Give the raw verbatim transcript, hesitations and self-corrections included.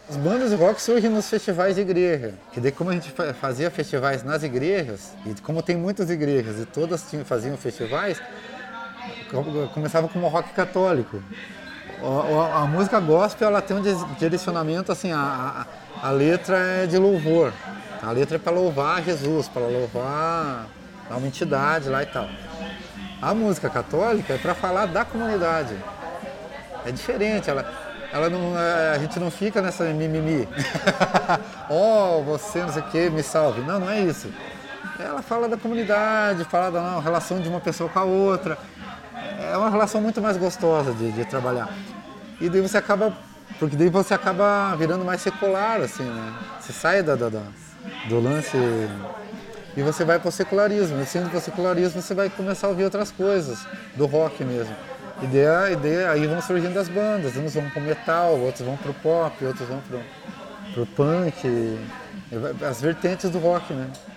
As bandas de rock surgem nos festivais de igreja, que daí como a gente fazia festivais nas igrejas, e como tem muitas igrejas e todas tinham, faziam festivais, começava como rock católico. A, a, a música gospel ela tem um direcionamento assim, a, a, a letra é de louvor, a letra é para louvar Jesus, para louvar uma entidade lá e tal. A música católica é para falar da comunidade, é diferente, ela, ela não, a gente não fica nessa mimimi, oh, você não sei o que, me salve, não, não é isso. Ela fala da comunidade, fala da relação de uma pessoa com a outra. É uma relação muito mais gostosa de, de trabalhar. E daí você acaba, porque daí você acaba virando mais secular, assim, né? Você sai da, da, da, do lance e você vai para o secularismo. E sendo para o secularismo você vai começar a ouvir outras coisas, do rock mesmo. E daí, e daí aí vão surgindo as bandas, uns vão pro metal, outros vão pro pop, outros vão pro, pro punk, as vertentes do rock, né?